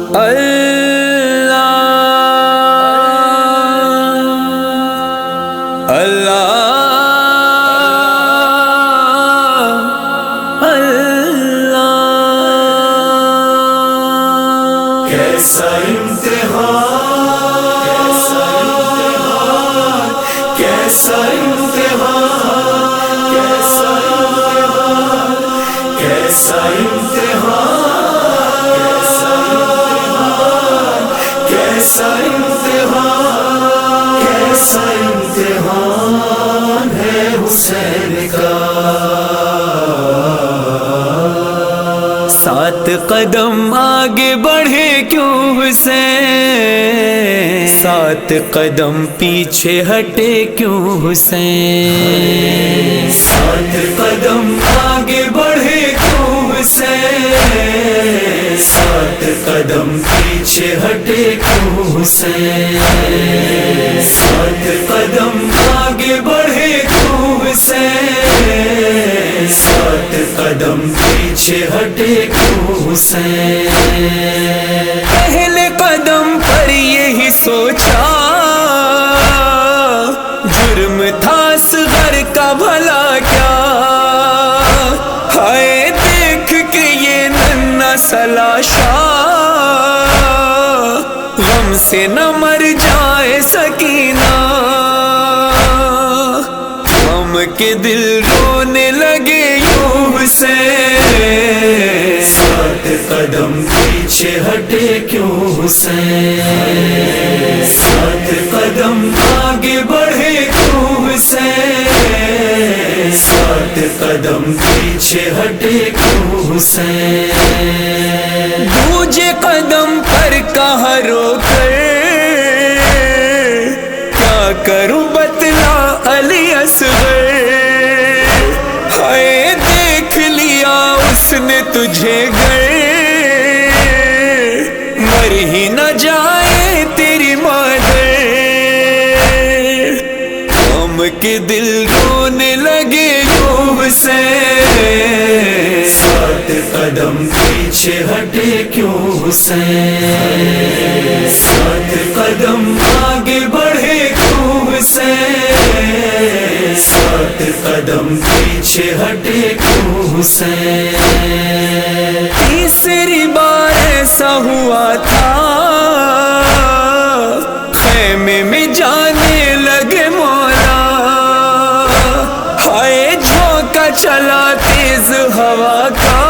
اللہ اللہ اللہ کیسا امتحان کیسا امتحان کیسا امتحان کیسا امتحان کیسا امتحان ہے حسین کا 7 قدم آگے بڑھے کیوں حسین 7 قدم پیچھے ہٹے کیوں حسین 7 قدم آگے بڑھے کیوں حسین 7 قدم پیچھے ہٹے کیوں حسین 7 قدم آگے بڑھے کیوں حسین 7 قدم پیچھے ہٹے کیوں حسین پہلے قدم پر یہی سوچا جرم تھا اصغر کا بھلا کیا ہائے دیکھ کے یہ ننھا سلاشا غم سے نہ مر جائے سکینہ غم کے دل رونے لگے یوں حسین 7 قدم پیچھے ہٹے کیوں حسین 7 قدم آگے بڑھے کیوں حسین 7 قدم پیچھے ہٹے کیوں حسین دوجے قدم پر کہا رو کر کیا کروں بتلا علی اصغر ہائے دیکھ لیا اس نے تجھے گر مر ہی نہ جائے تیری مادر غم کے دل رونے لگے یوں حسین 7 قدم پیچھے ہٹے کیوں حسین 7 قدم آگے بڑھے کیوں حسین 7 قدم پیچھے ہٹے کیوں حسین تیسری بار ایسا ہوا تھا خیمے میں جانے لگے مولا ہائے جھونکا چلا تیز ہوا کا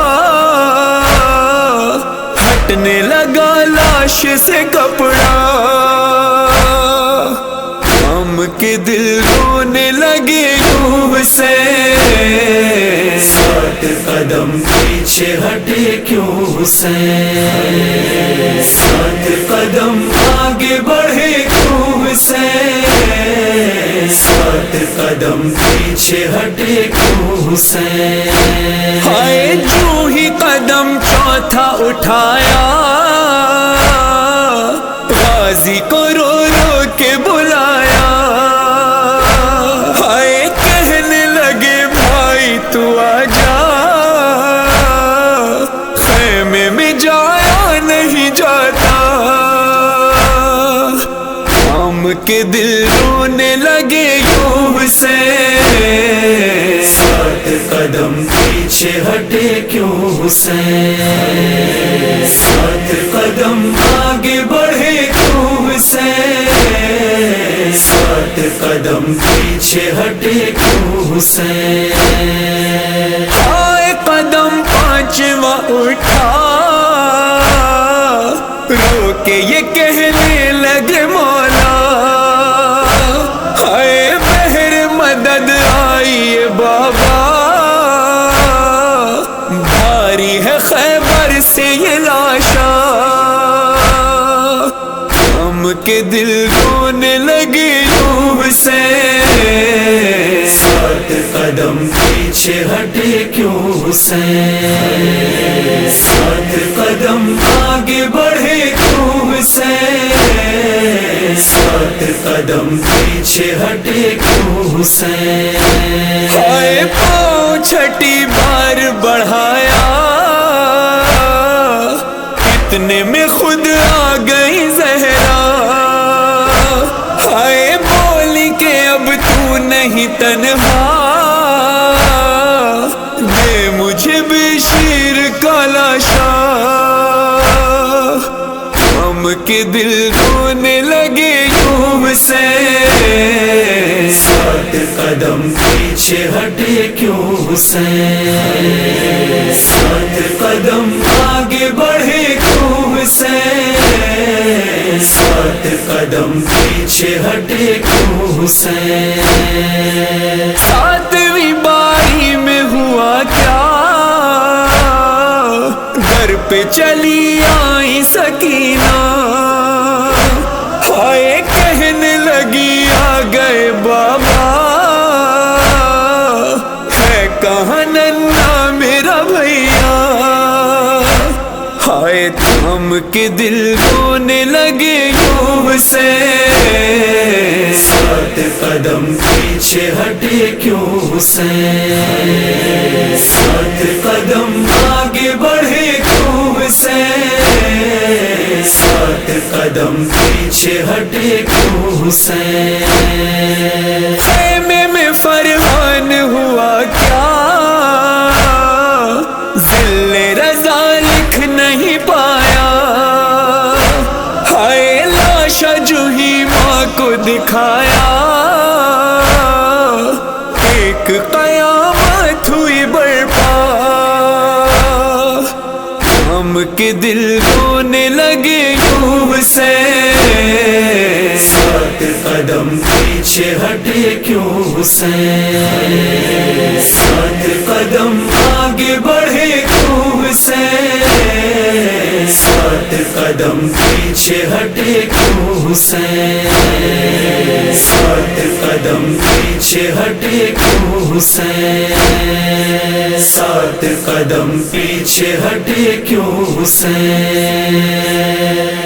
ہٹنے لگا لاش سے کپڑا غم کے دل رونے لگے یوں حسین 7 قدم پیچھے ہٹے کیوں حسین 7 قدم آگے بڑھے کیوں حسین 7 قدم پیچھے ہٹے کیوں حسین ہائے جو ہی قدم چوتھا اٹھایا غازی کو رو رو کے بلایا ہائے کہنے لگے بھائی تو آجا خیمے میں جایا نہیں جاتا غم کے دل رونے لگے یوں حسین 7 قدم پیچھے ہٹے کیوں حسین 7 قدم آگے بڑھے کیوں حسین 7 قدم پیچھے ہٹے کیوں حسین آئے قدم 5واں اٹھا رو کے یہ کہنے لگے مولا ہائے بہر مدد آئیے بابا بھاری ہے خیبر سے یہ لاشا غم کے دل رونے لگے یوں حسین 7 قدم پیچھے ہٹے کیوں حسین 7 قدم آگے بڑھے کیوں حسین 7 قدم پیچھے ہٹے کیوں حسین ہائے پاؤں چھٹی بار بڑھایا اتنے میں خود ہائے بولی کہ اب تو نہیں تنہا، دے مجھے بھی شیر کا لاشا، غم کے دل رونے لگے یوں سے، سات قدم پیچھے ہٹے کیوں حسین، سات قدم آگے بڑھے کیوں حسین، سات قدم پیچھے ہٹے کیوں حسین، ساتویں باری میں ہوا کیا، گھر پہ چلی آئی سکینہ، ہائے کہنے لگی آ گئے بابا، ہے کہاں ننھا میرا بھیا، ہائے تھم کے دل رونے لگے یوں سے، سات قدم پیچھے ہٹے کیوں حسین، سات قدم آگے بڑھے کیوں حسین، سات قدم پیچھے ہٹے کیوں حسین، خیمے میں فرحان ہوا کیا، ذل رضا لکھ نہیں پایا، ہائے لاشا جو ہی ماں کو دکھایا، ایک قیامت ہوئی برپا، غم کے دل رونے لگے یوں سے، سات قدم پیچھے ہٹے کیوں حسین، سات قدم آگے بڑھے کیوں حسین، سات قدم پیچھے ہٹے کیوں حسین، سات قدم پیچھے ہٹے کیوں حسین، سات قدم پیچھے ہٹے کیوں حسین۔